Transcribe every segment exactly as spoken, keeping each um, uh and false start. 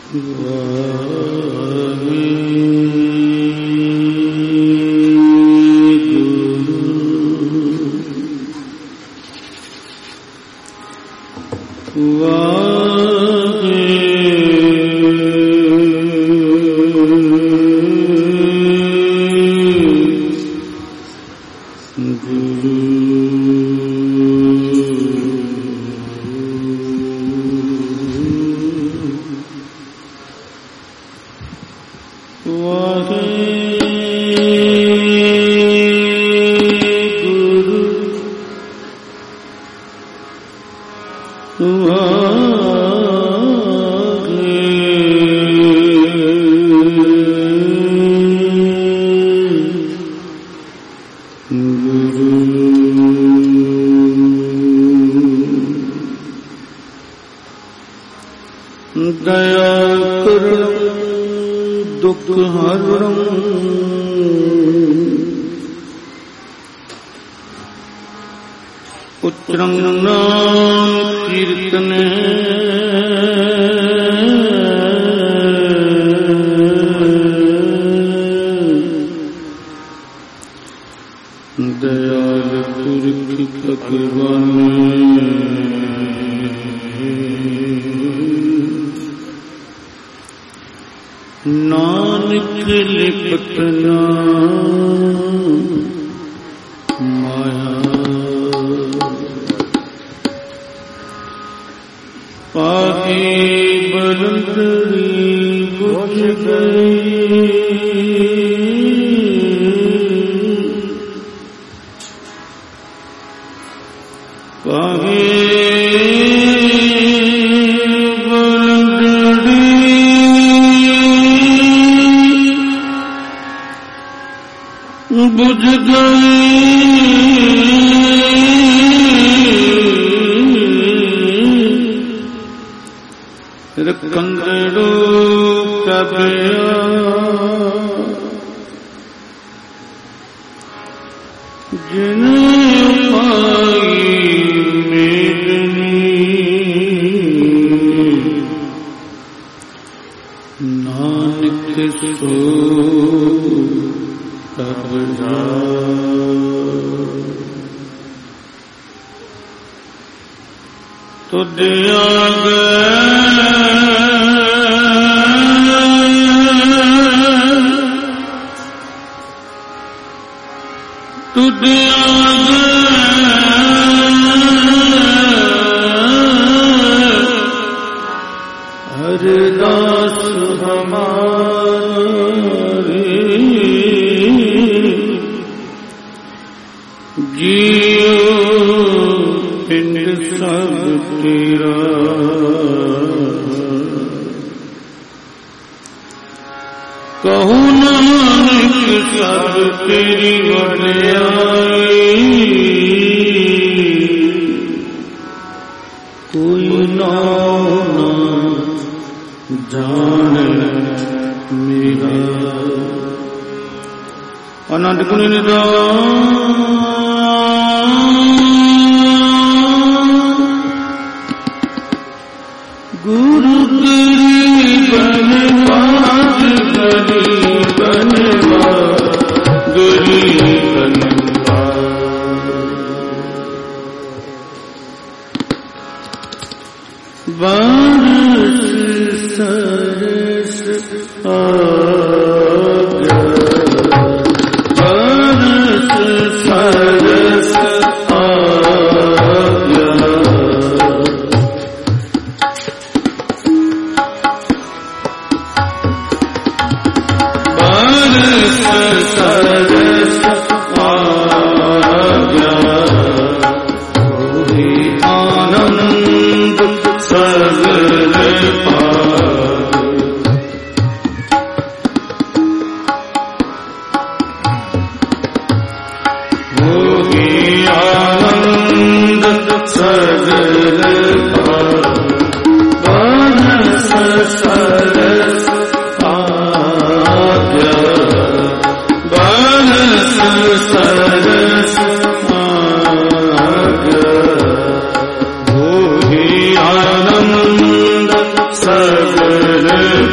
Sarve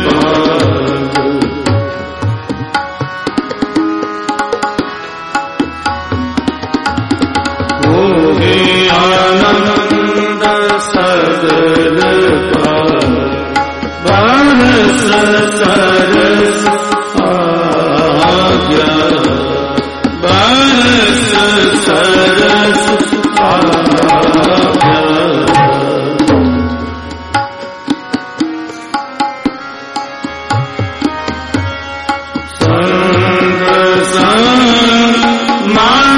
सरस आज्ञा बरस सरस आज्ञा संग संग मान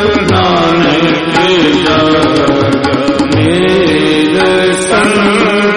नानक जाग मेल संग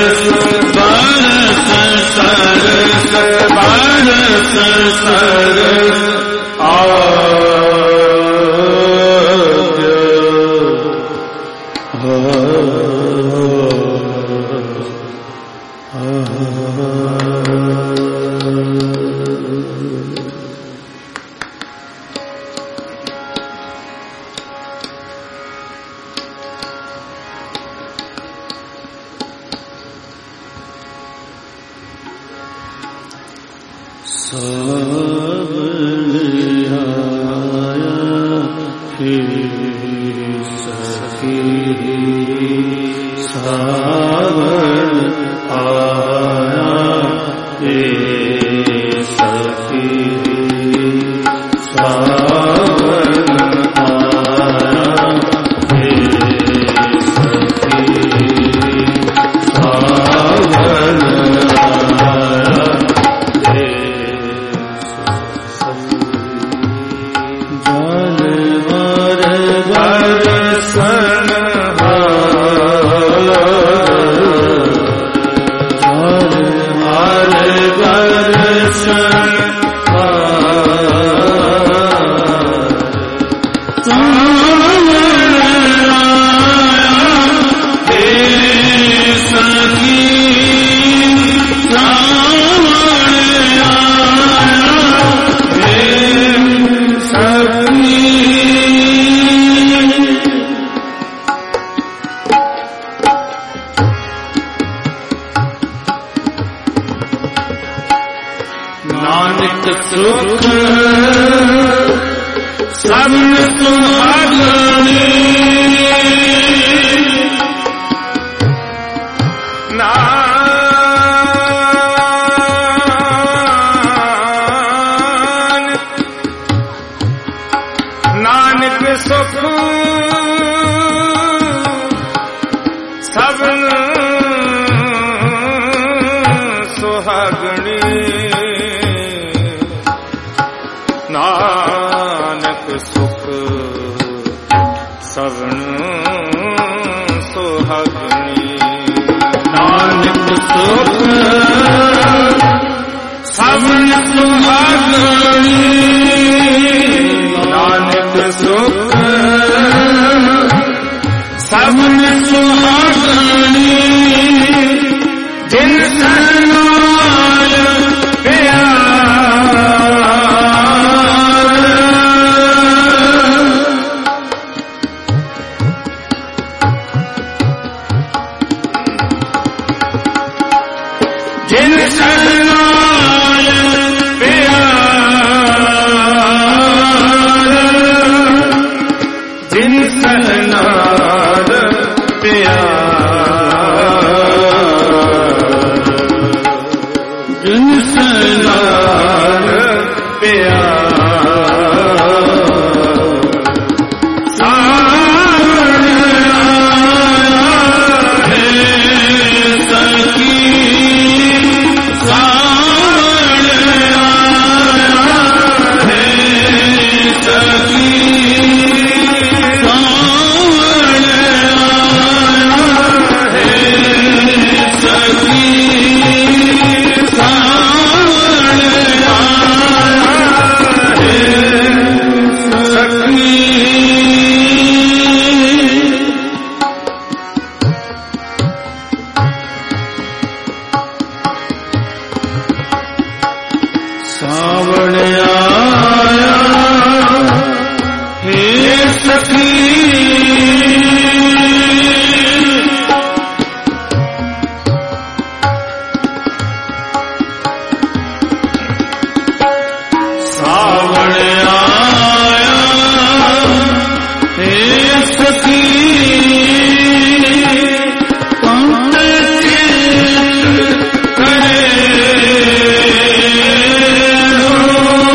Oh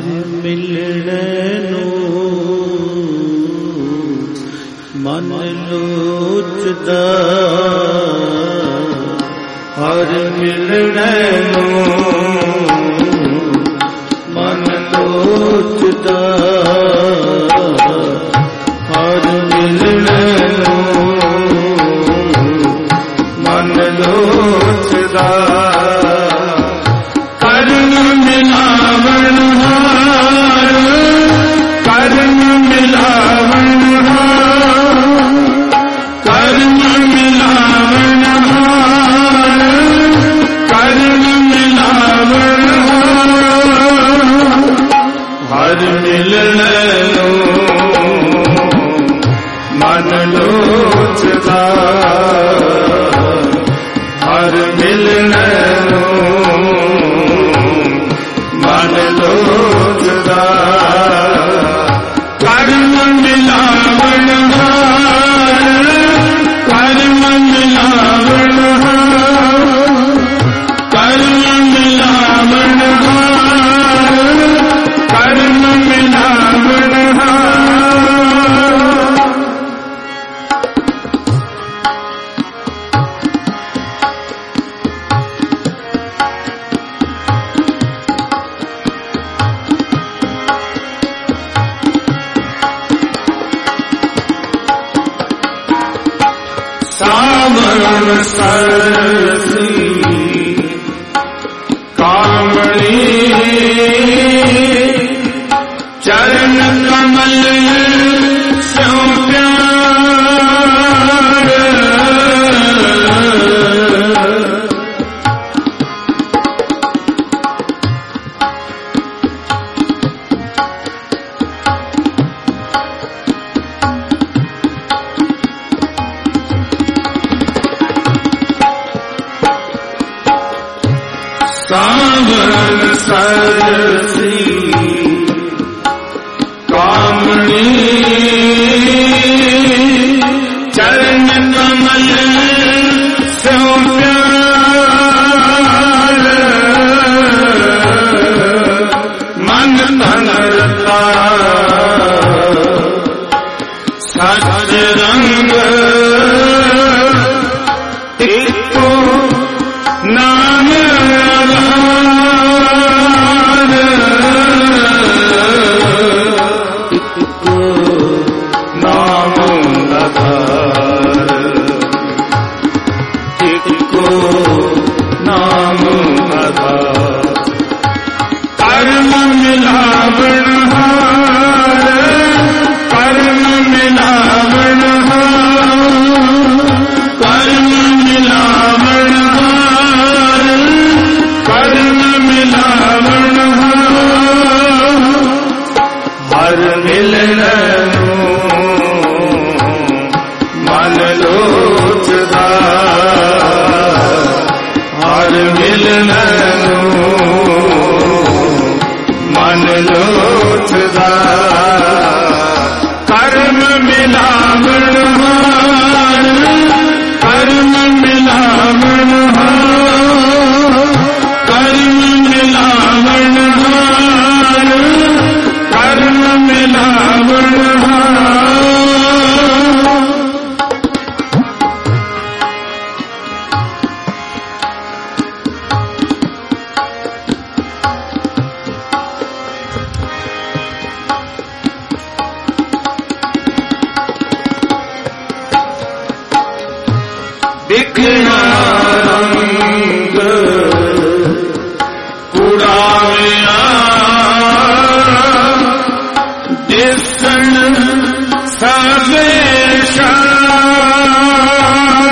ਮਿਲਣੇ ਨੂੰ ਮਨ ਲੋਚਦਾ, ਹਰ ਮਿਲਣੇ ਨੂੰ ਮਨ ਲੋਚਦਾ, ਹਰ ਮਿਲਣੇ ਨੂੰ ਮਨ ਲੋਚਦਾ। ਕਰਨ ਮਿਲਾਵਣ ਹਾਰ, ਕਰਨ ਮਿਲਾਵਣ ਹਾਰ, ਕਰਨ ਮਿਲਾਵਣ ਹਾਰ, ਕਰਨ ਮਿਲਾਵਣ ਹਾਰ, ਹਰ ਮਿਲਣੇ ਨੂੰ ਮਨ ਲੋਚਦਾ, ਹਰ ਮਿਲਣੇ ਨੂੰ ਮਨ ਲੋਚਦਾ। ਕਰਮ ਮਿਲਾਵਣ ਹਾਰ, ਕਰਮ ਮਿਲਾਵਣ ਹਾਰ, ਕਰਮ ਮਿਲਾਵਣ ਹਾਰ, ਕਰਮ ਮਿਲਾਵਣ ਹਾਰ। ਸਾਵਣ ਸਰਸੀ ਕਾਮਣੀ, ਚਰਨ ਕਮਲ ਸਿਉ ਪਿਆਰ, ਸਾਵਣ ਸਰਸੀ ਕਾਮਣੀ, ਚਰਨ ਕਮਲ ਸਿਉ ਪਿਆਰ, ਮਨ ਤਨ ਰਤਾ ਸਚ ਰੰਗ, ਇੱਕੋ ਨਾਮ ਆਧਾਰ, ਇੱਕੋ ਨਾਮ ਆਧਾਰ, ਇੱਕੋ ਨਾਮ ਆਧਾਰ। ਕਰਮ ਮਿਲਾਵਣ ਹਾਰ, ਕਰਮ ਮਿਲਾਵਣ ਹਾਰ, ਕਰਮ ਮਿਲਾਵਣ ਹਾਰ, ਕਰਮ ਮਿਲਾਵਣ ਹਾਰ, ਹਰ ਮਿਲਣੇ ਨੂੰ ਮਨ ਲੋਚਦਾ, ਹਰ ਮਿਲਣੇ ਨੂੰ ਮਨ ਲੋਚਦਾ। ਕਰਮ ਮਿਲਾਵਣ ਹਾਰ, ਕਰਮ ਮਿਲਾਵਣ ਹਾਰ, ਕਰਮ ਮਿਲਾਵਣ ਹਾਰ, ਕਰਮ ਮਿਲਾਵਣ ਹਾਰ। ਬਿਖਣਾ ਰੰਗ ਉਡਾਵਿਆ, ਦਿਸਣ ਸਭੇ ਸ਼ਾਰ,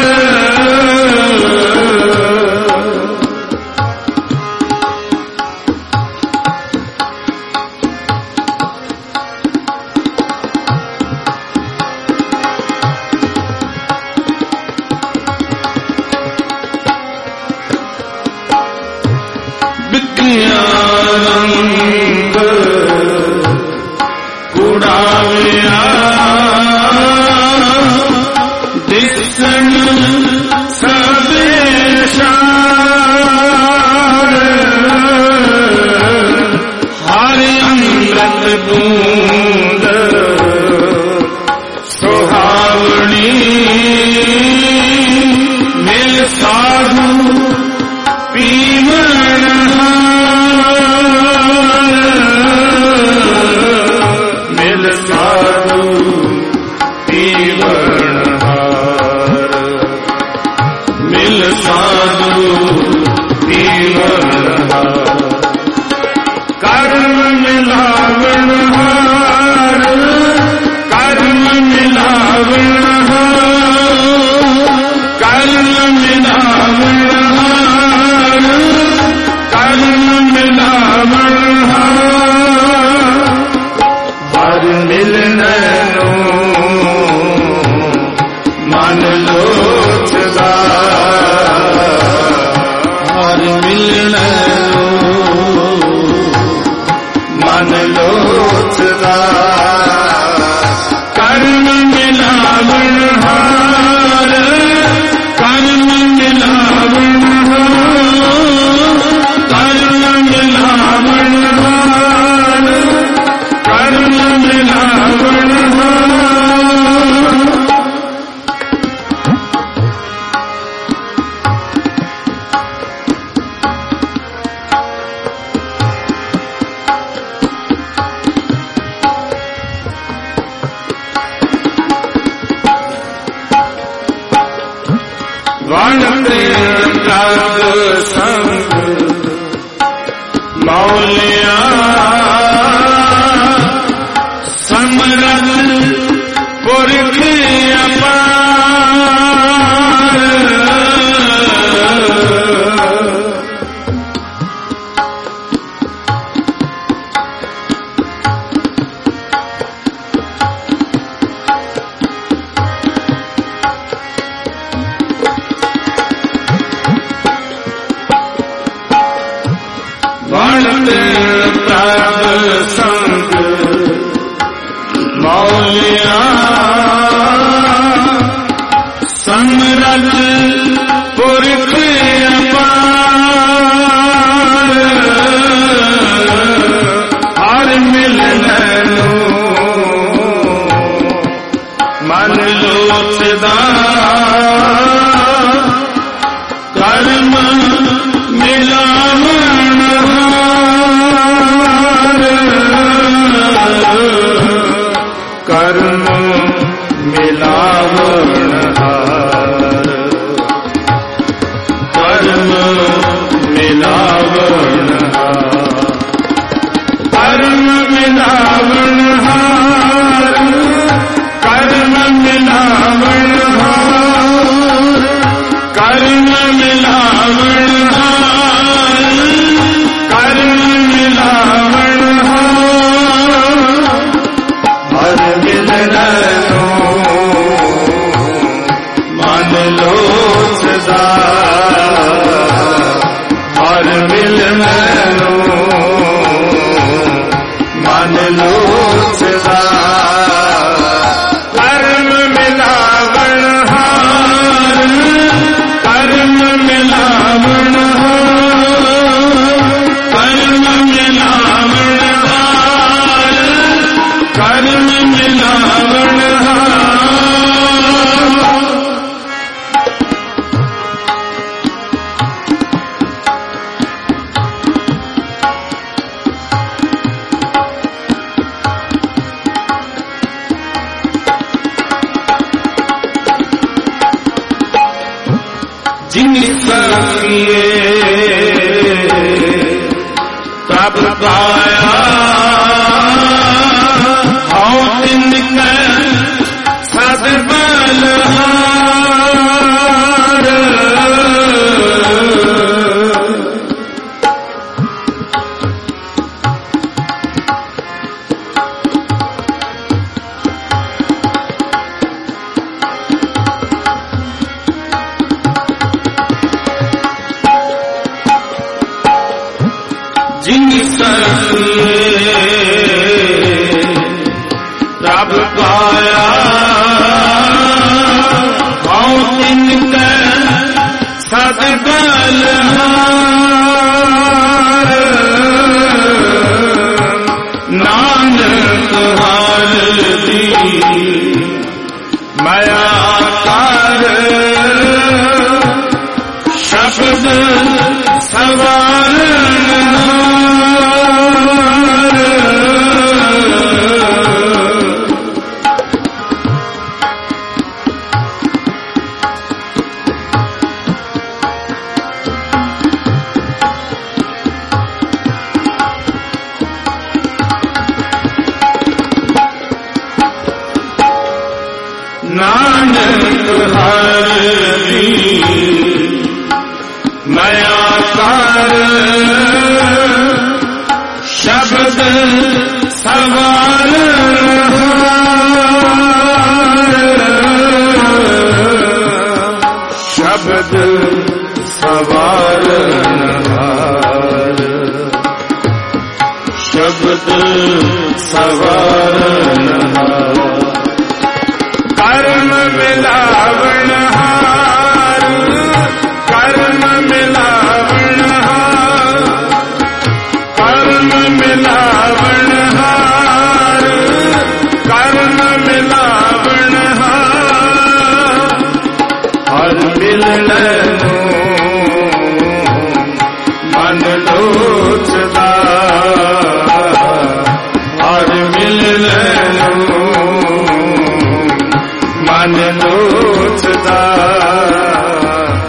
ਵੰਡਦੇ ਪ੍ਰਭ ਸੰਗ ਮੌਲਿਆ ਸਮਰਥ ਪੁਰਖ ਅਪਾਰ ਵੰਡਦੇ ਪ੍ਰਭ ਸੰਗ ਮੌਲਿਆ ਸਮਰਥ ਪੁਰਖ ਅਪਾਰ ਹਰ ਮਿਲਣ ਨੂੰ ਮਨ ਲੋਚਦਾ ਕਰਮ ਮਿਲਾਵਣ ਹਾਰ ਕਰਮ ਮਿਲਾਵਣ ਹਾਰ ਕਰਮ ਮਿਲਾਵਣ ਹਾਰ ਕਰਮ ਮਿਲਾਵਣ ਹਾਰ ਕਰਮ ਮਿਲਾਵਣ ਹਾਰ ਕਰਮ ਮਿਲਾਵਣ ਹਾਰ ਕਰਮ ਮਿਲਾਵਣ ਹਾਰ ਹਰ ਮਿਲਣ ਨੂੰ ਮਨ ਲੋਚਦਾ ਹਰ ਮਿਲਣ ਨੂੰ ਮਨ ਲੋਚਦਾ ਕਰਮ ਮਿਲਾਵਣ ਹਾਰ ਕਰਮ ਮਿਲਾਵਣ ਹਾਰ ਕਰਮ ਮਿਲਾਵਣ ਹਾਰ ਕਰਮ ਮਿਲਾਵਣ ਹਾਰ ਜਿਨਿ ਸਖੀਏ ਪ੍ਰਭ ਪਾਇਆ ਹਉ ਤਿਨ ਕੈ ਸਦ ਬਲਹਾਰ ਜਿਨਿ ਸਖੀਏ ਪ੍ਰਭ ਪਾਇਆ ਹਉ ਤਿਨ ਕੈ ਸਦ ਬਲਹਾਰ ਨਾਨਕ ਹਰਿ ਦੀ ਮਾਇਆ ਕਰ ਸ਼ਬਦ ਸਵਾਰਨ ਨਾਨਕ ਹਰਿ ਦੀ ਮਾਇਆ ਕਰ ਸ਼ਬਦ ਸਵਾਰਨ ਸ਼ਬਦ ਸਵਾਰਨ ਹਾਰ ਸ਼ਬਦ ਸਵਾਰਨ ਹਾਰ ਕਰਮ ਮਿਲਾਵਣ ਹਾਰ ਕਰਮ ਮਿਲਾਵਣ ਹਾਰ ਕਰਮ ਮਿਲਾਵਣ ਹਾਰ ਕਰਮ ਮਿਲਾਵਣ ਹਾਰ ਹਰ ਮਿਲਣ ਨੂੰ ਮਨ ਲੋਚਦਾ ਹਰ ਮਿਲਣ ਨੂੰ ਮਨ ਲੋਚਦਾ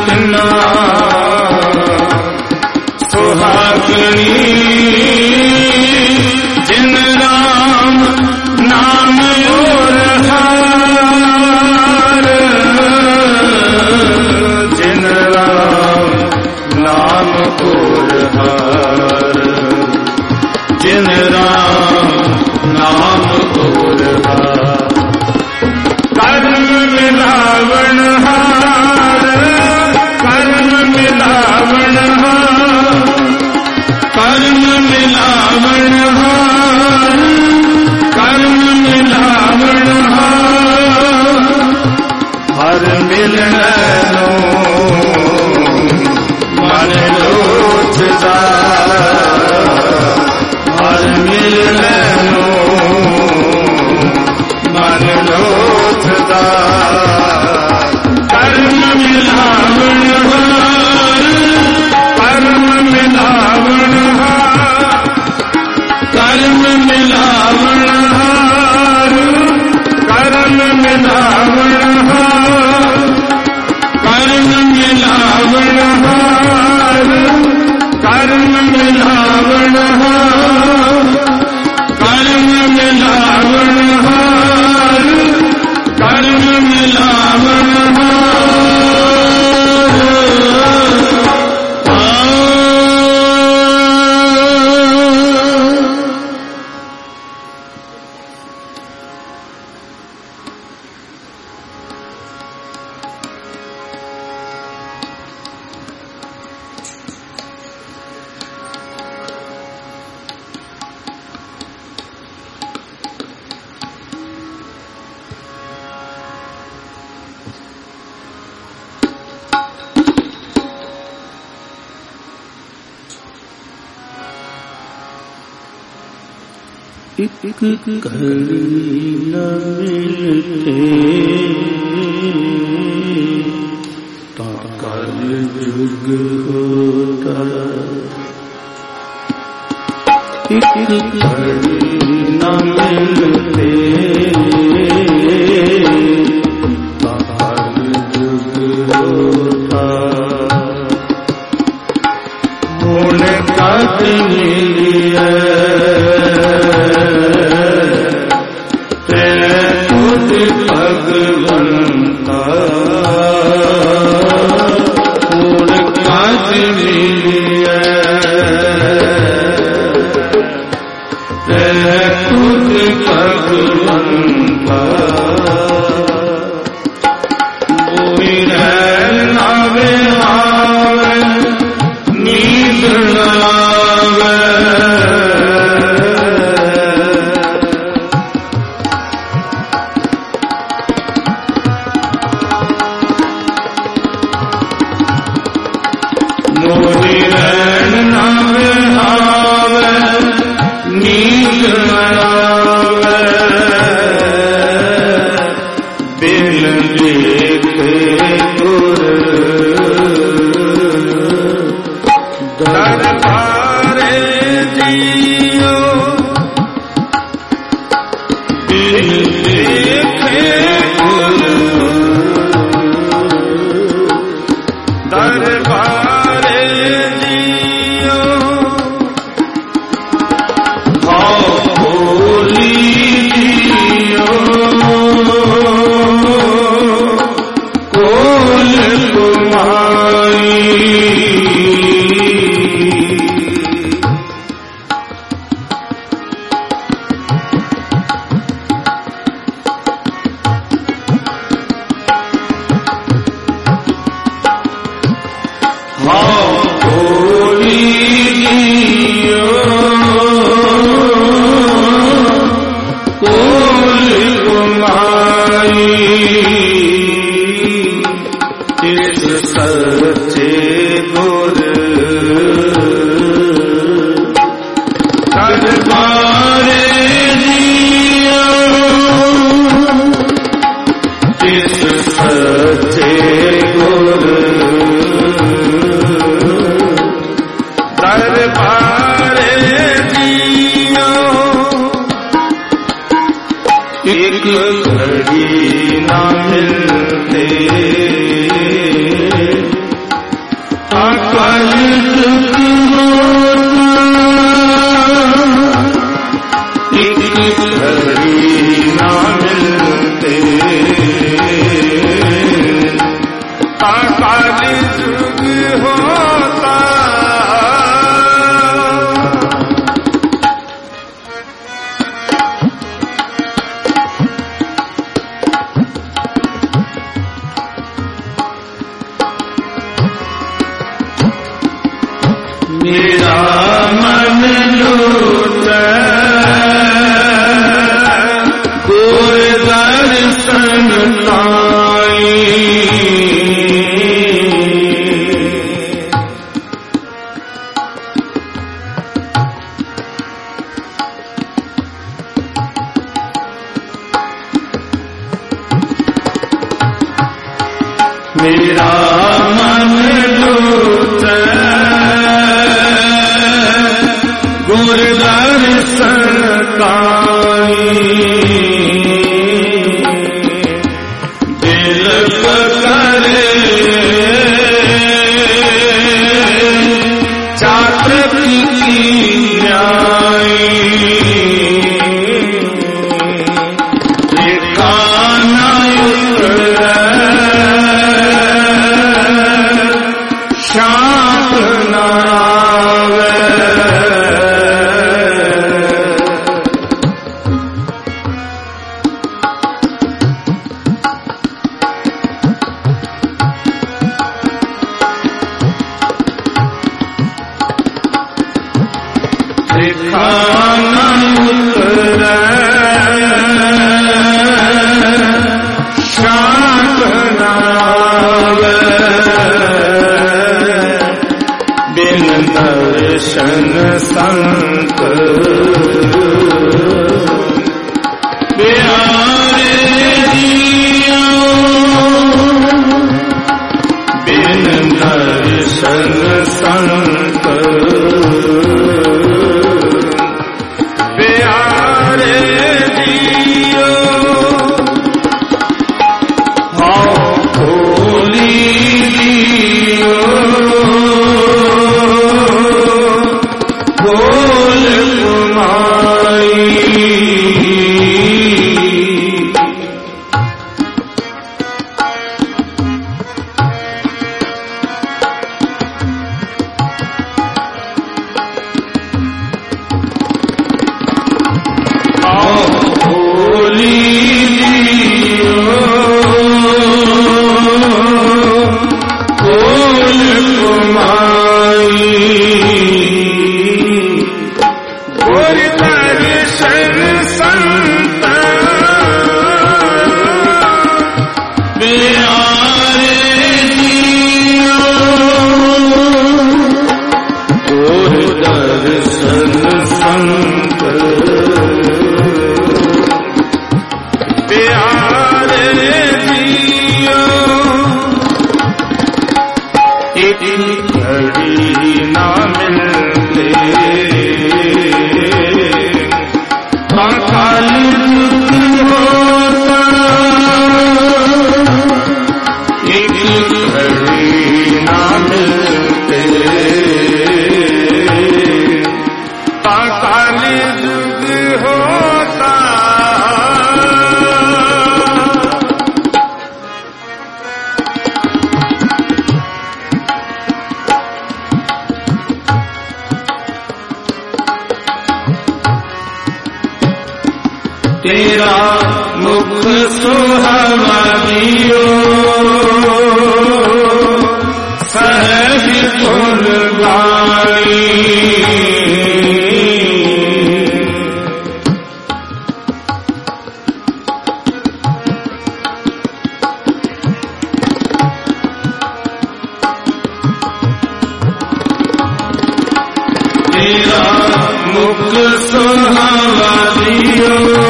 रचना सुहागनी जिन राम नाम और हार, जिन राम नाम और हार, जिन राम नाम और हार। कर्म मिलावण हार, कर्म मिलावण हार, कर्म मिलावण हार, कर्म मिलावण हार। हर मिलनो मन लोचदा, हर मिलनो मन लोचदा। कर्म मिलावण हार, कर्म मिलावण हार, कर्म मिलावण हार, कर्म मिलावण हार, कर्म मिलावण हार, कर्म मिलावण हार, कर्म मिलावण हार, कर्म मिलावण हार। एक घड़ी न मिलते तो कल जुग होता, एक घड़ी न मिलते तो कल जुग होता। गुण कद मिलिए भगवंता, गुण कद मिलिए खुद भगवंता। कोई नावे आवे नींद न आवे, मोरी रैन नावे आवे नींद न आवे। बिन देखे गुर दरबारे जियो, बिन देखे गुर दरबारे जियो। भाव भोली जियो कोल कुमाई, भाव भोली जियो कोल कुमाई। इस सच्चे गुर दरबारे जियो, इस सच्चे गुर दरबारे जियो। एक घड़ी न मिलते मेरा मन लूटे गुर दर्शन काई दिल करे चातक की न्याई ठिकाना उतरे शांत न आवे ठिकाना उतरे शांत न आवे बिन दर्शन संत प्यारे जियो बिन दर्शन संत प्यारे जियो हाँ खोली जियो बोल कुमाई तेरा मुख सुहावा दियो सहज गुण गाई तेरा मुख सुहावा दियो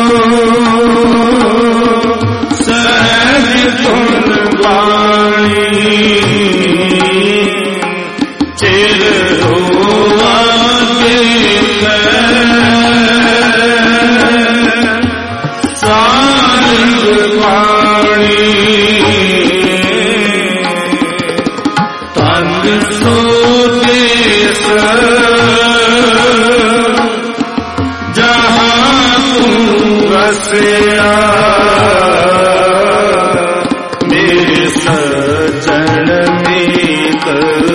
मेरे सजन मीत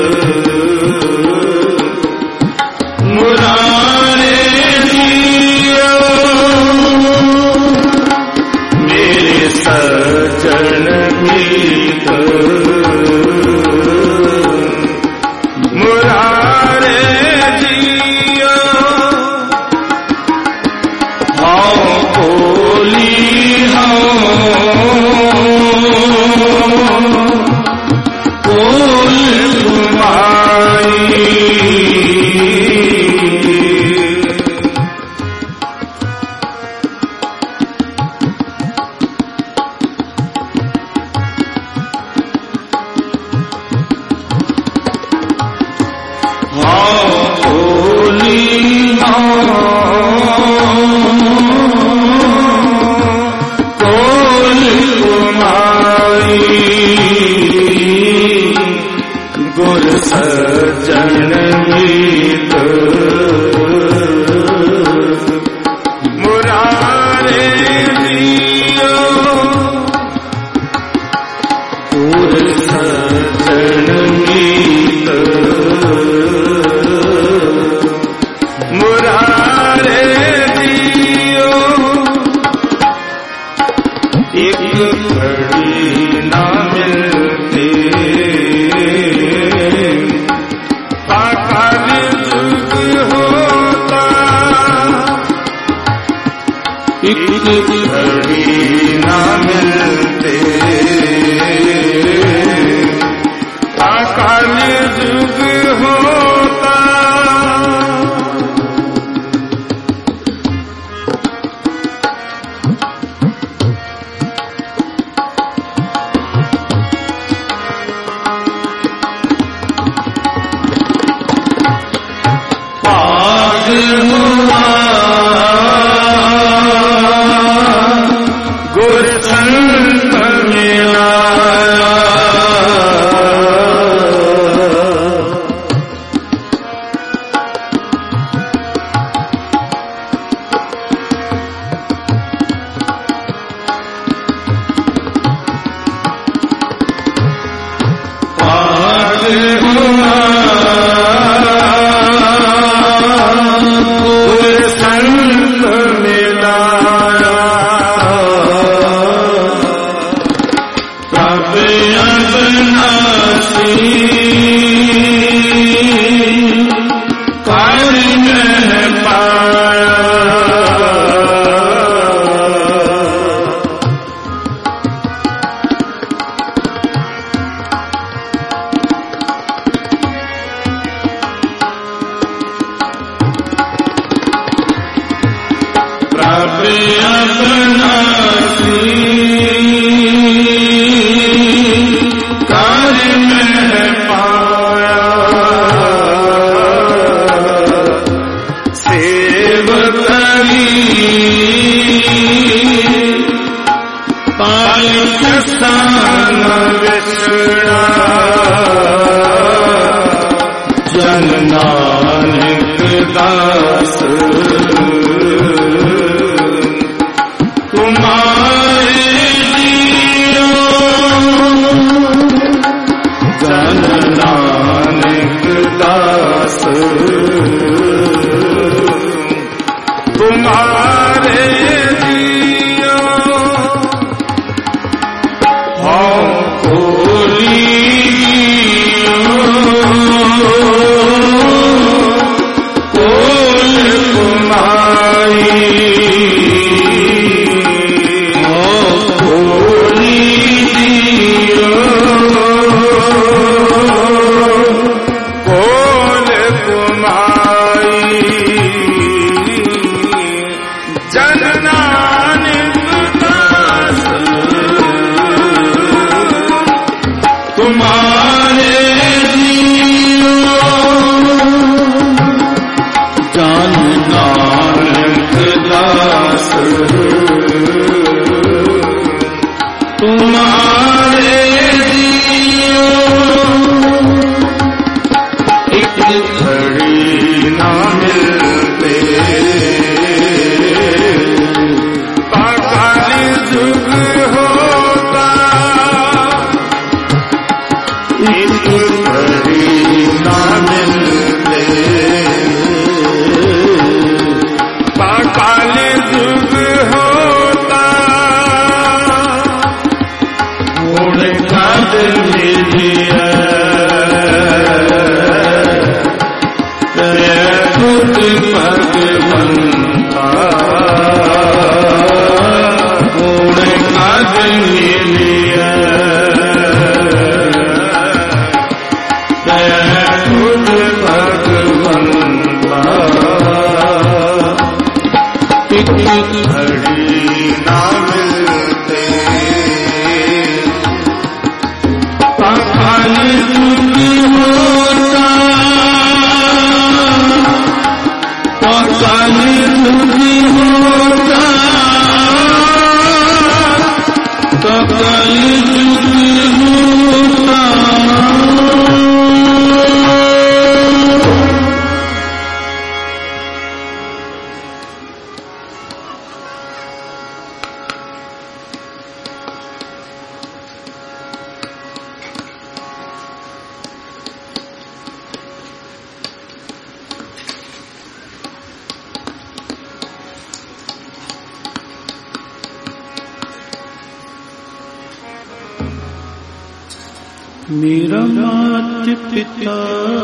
मुरारे जियो मेरे सजन मीत मुरारे जियो हाँ बोली बोल कुमाई घड़ी ना मिलते अकाल जुग होता मेरा मात पिता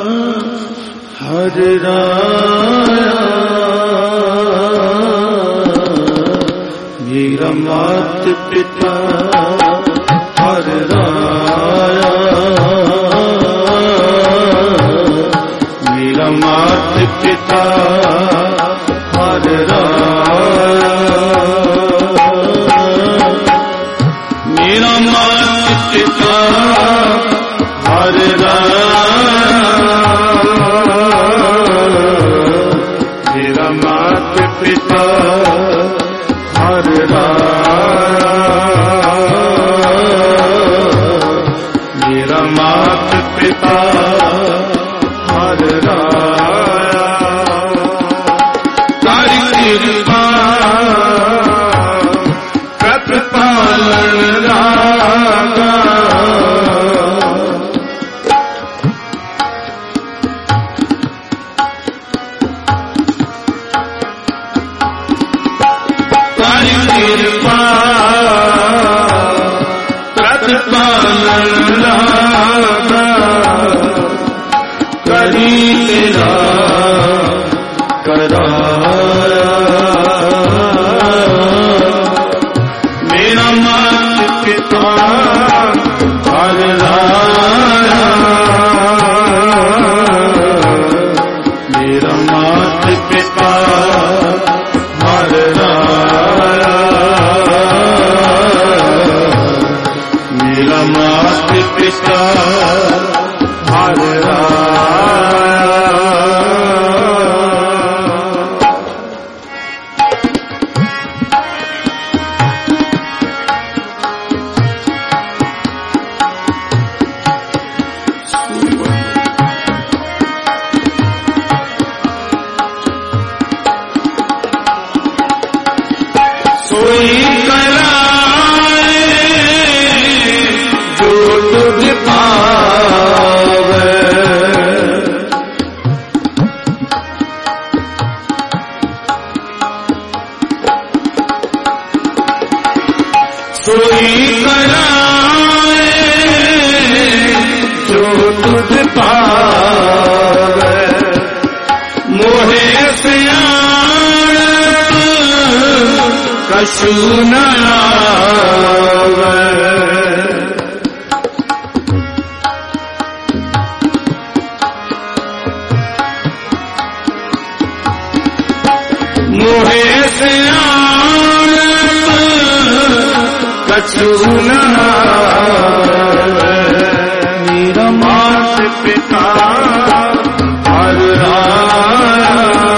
हर राया, मात पिता हर राया, मेरा मात पिता हर राया, मेरा मात पिता हर राया, मेरा मात पिता हर राया, मेरा मात पिता हर राया, तारी कृपा प्रतिपालन रागा, कृपा प्रतिपालन रागा, करी तेरा कराया, मेरा मात पिता हर राया, मेरा मात पिता हर राया, मेरा मात पिता हर राया, सोई कराए जो तुझ पावे, सोई कराए जो तुझ पावे, मोहे सियाण कछु न आवे, मोहे सियाण कछु न आवे, मेरा मात पिता हर राया,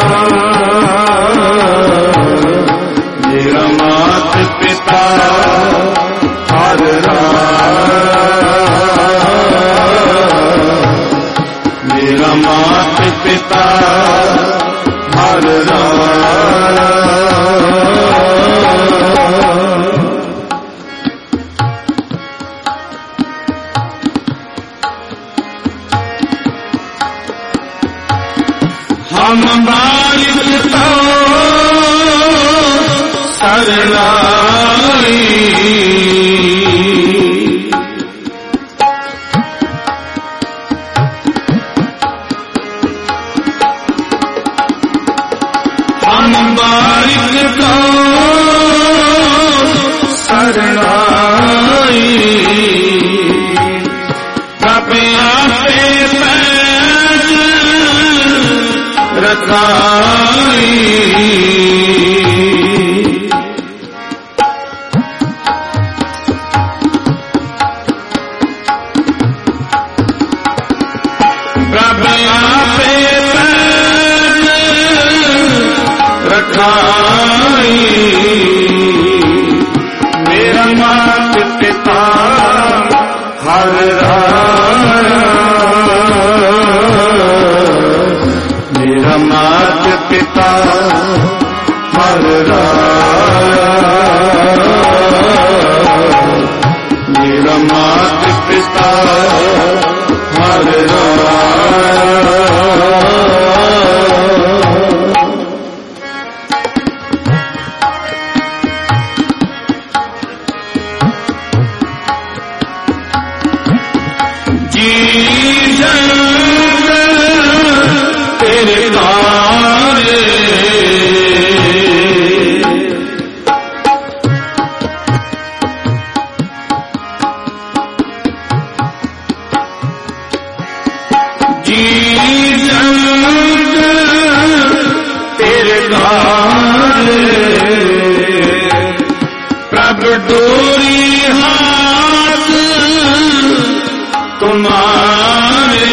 मेरा मात पिता हर राया, मेरा मात पिता हर राया, हम बारिश तो सरलाई, हम बारिश तो सरलाई, कृपया पे पैज रखाई, कृपया पे पैज रखाई, मेरा मात पिता हर राया, मेरा मात पिता हर राया, मेरा मात पिता हर राया, तुम्हारे प्रभु डोरी हाथ तुम्हारे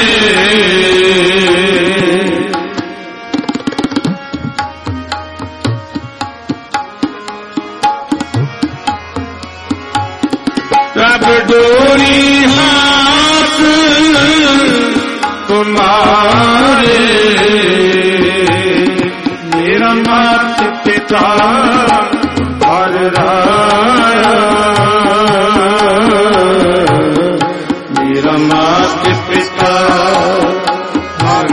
प्रभु डोरी हाथ तुम्हारे मेरा मात पिता और राया मेरा मात पिता और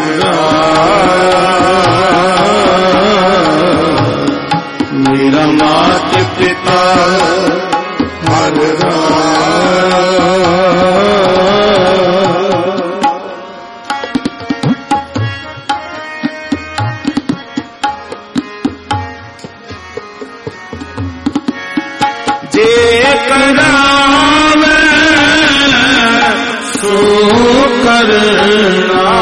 राया मेरा मात पिता और जे करावे सो करना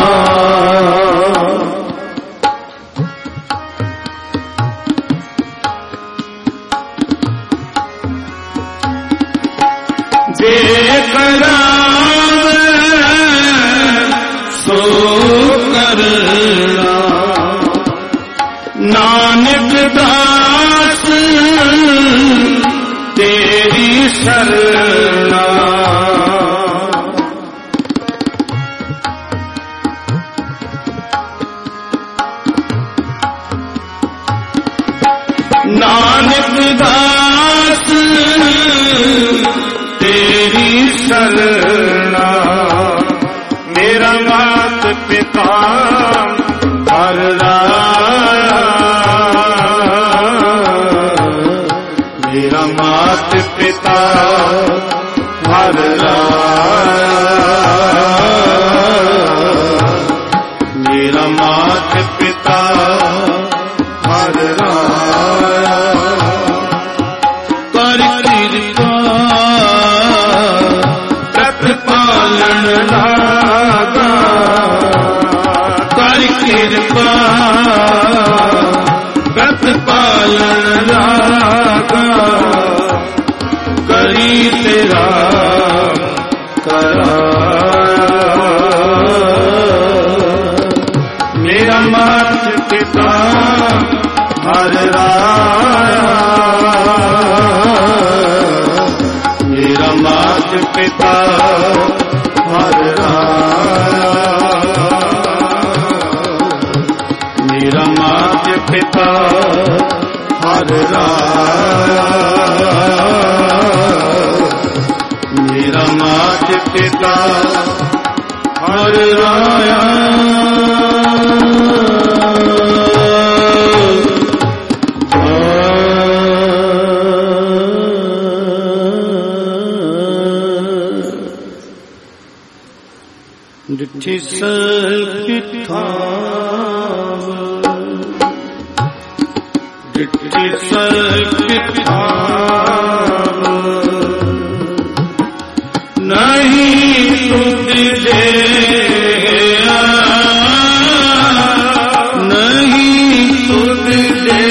जे करावे सो करना नानक दास तेरी शरणा नानक दास तेरी शरणा मेरा मात पिता हर राया मेरा मात पिता हर राया मेरा मात पिता हर राया कर कृपा प्रतिपालन लागा कर कृपा प्रतिपालन लागा करी तेरा करा मेरा मात पिता हर राया मेरा मात पिता हर राया मेरा मात पिता हर राया मेरा मात पिता हर राया डिठी सल्पिथा डिठी सल्पिथा नहीं तुझे नहीं तुझे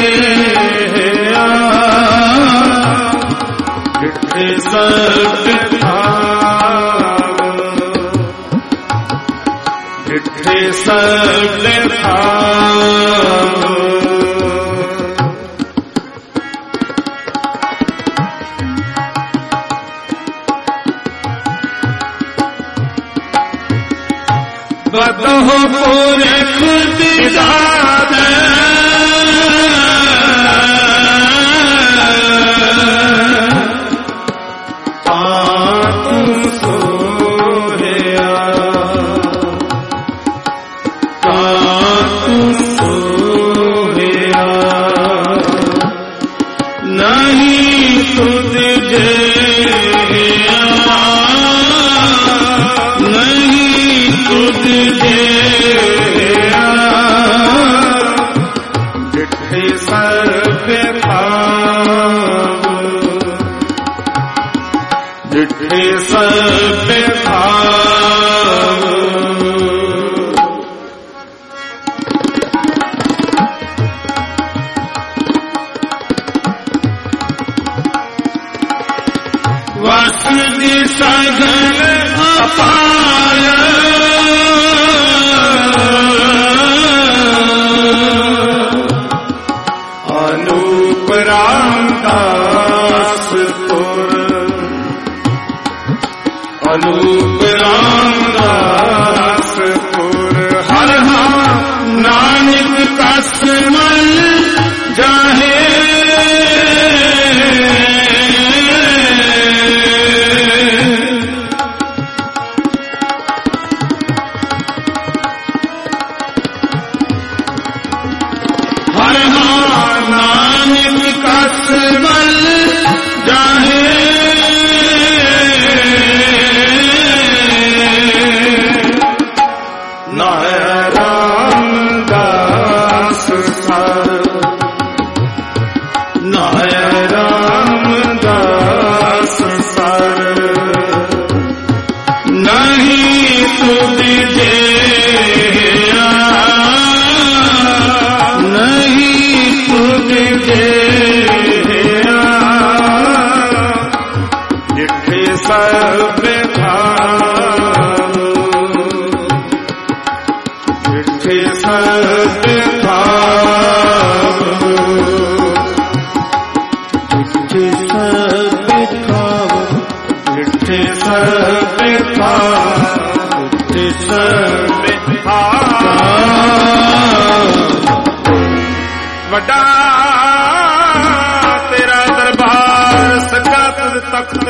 डिठी सल्पिथा डिठी सल्पिथा बदहो पुरख दिदार पातु सोहया पातु सोहया नहीं तुझे तुझे डिठी सल्पिथा डिठी सल्पिथा ਜਿੱਥੇ ਸਭ ਥਾਂ ਜਿੱਥੇ ਸਭ ਥਾਂ ਜਿੱਥੇ ਸਭ ਥਾਂ ਜਿੱਥੇ ਸਭ ਥਾਂ ਜਿੱਥੇ ਸਭ ਥਾਂ ਵੱਡਾ ਤੇਰਾ ਦਰਬਾਰ ਸੱਚਾ ਤੁਧ ਤਖਤ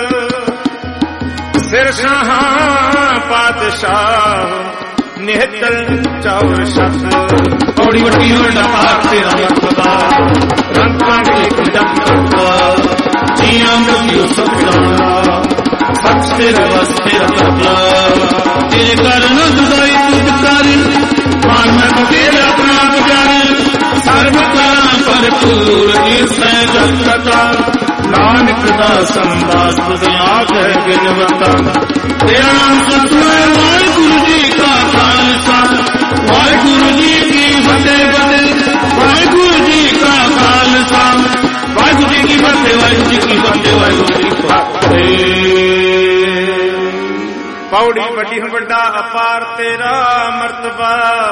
ਸਿਰ ਸ਼ਾਹਾਂ ਪਾਤਸ਼ਾਹ ਨਿਹਤਲ ਚੌਰ ਸ਼ਤ ਔੜੀ ਵੱਡੀ ਵੱਡਾ ਪਾਰ ਤੇਰਾ ਮਰਤਬਾ ਰੰਗਾਂ ਦੇ ਜਪ ਕਰਵਾ ਜੀਆਂ ਮੁਕਿਓ ਸਭ ਜਾਣਾ ਸੱਚ ਤੇਰੇ ਵਾਸਤੇ ਰੱਖਦਾ ਤੇਰੇ ਕਾਰਨ ਦੁਦਾਈ ਤੁਧ ਕਰ ਮਾਨਕ ਤੇਰਾ ਆਪਣਾ ਗੁਜ਼ਾਰ ਸਰਬਤਾ ਭਰਪੂਰ ਈਸੈ ਜਗਤਾ ਨਾਨਕ ਦਾ ਸੰਦਾਸ ਤੁਧਿਆਗ ਹੈ ਗਿਨਵਤਾ ਤੇਰਾ ਨਾਮ ਸਤਿਗੁਰੂ ਵਾਹਿਗੁਰੂ ਜੀ ਕਾ ਖਾਲਸਾ ਵਾਹਿਗੁਰੂ ਜੀ ਕੀ ਫਤਿਹ ਫਤਿਹ ਵਾਹਿਗੁਰੂ ਜੀ ਕਾ ਖਾਲਸਾ ਵਾਹਿਗੁਰੂ ਜੀ ਕੀ ਫਤਿਹ ਵਾਹਿਗੁਰੂ ਜੀ ਕੀ ਫਤਿਹ ਵਾਹਿਗੁਰੂ ਜੀ ਕੀ ਫਤਿਹ। ਪੌੜੀ ਵੱਡੀ ਵੱਡਾ ਅਪਾਰ ਤੇਰਾ ਮਰਤਬਾ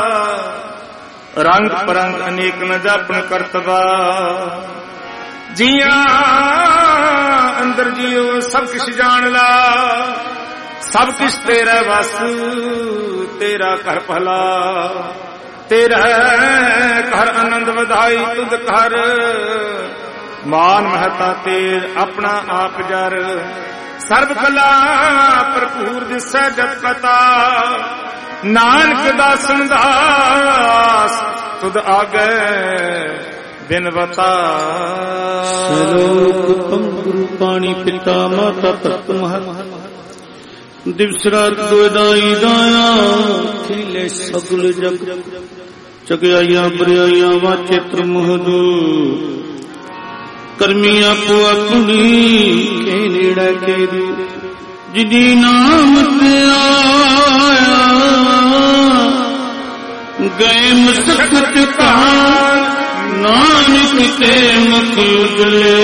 ਰੰਗ ਪਰੰਗ ਅਨੇਕ ਨ ਜਾਪਨ ਕਰਤਬਾ ਜੀਆਂ ਅੰਦਰ ਜੀਓ ਸਭ ਕਿਛ ਜਾਣ ਲਾ ਸਭ ਕਿਛ ਤੇਰਾ ਵਸ ਤੇਰਾ ਘਰ ਭਲਾ ਤੇਰਾ ਘਰ ਆਨੰਦ ਵਧਾਈ ਤੁਧ ਘਰ ਮਾਨ ਮਹਤਾ ਤੇਰ ਆਪਣਾ ਆਪ ਜਰ ਸਰਬ ਕਲਾ ਭਰਪੂਰ ਦਿਸੈ ਜਤ ਪਤਾ ਨਾਨਕ ਦਾਸਨ ਦਾਸ ਤੁਧ ਆਗੇ ਬਿਨ ਬਤਾ ਸ਼ਲੋਕ ਪੰਗੁਰੂ ਪਾਣੀ ਪਿਤਾ ਮਾਤਾ ਤਤ ਮਹਤ ਦਿਵਸ ਰਾਤ ਦੁਇਦਾਈ ਦਾਇਆ ਖਿਲੇ ਸਗਲ ਜਗ ਚਗਿਆਈਆਂ ਬਰਿਆਈਆਂ ਵਾਚੇ ਤਰਮਹਦੂ ਕਰਮੀ ਆਪੋ ਆਪਣੀ ਕੇ ਨੇੜਾ ਕੇ ਦੀ ਜਿਦੀ ਨਾਮ ਤੇ ਆਇਆ ਗਏ ਮਸਕਤ ਕਹਾਂ ਨਾਨਕ ਤੇ ਮੁਖ ਉਜਲੇ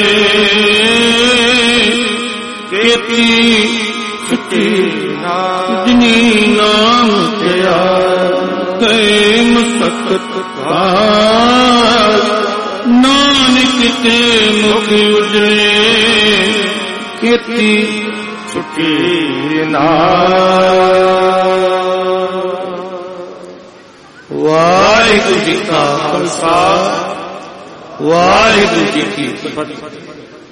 ਕੇਤੀ ਛੁੱਟੀ ਜਿਨੀ ਨਾਮ ਤੇ ਆਇਆ ਗਏ ਮਸਕਤ ਕਹਾਂ ਨਾਨਕ ਤੇ ਮੁਖ ਉਜਲੇ ਕੇਤੀ ਛੁੱਟੀ ਨਾ ਵਾਹਿਗੁਰੂ ਜੀ ਕਾ ਖਾਲਸਾ ਵਾਹਿਗੁਰੂ ਜੀ ਕੀ ਫਤਿਹ।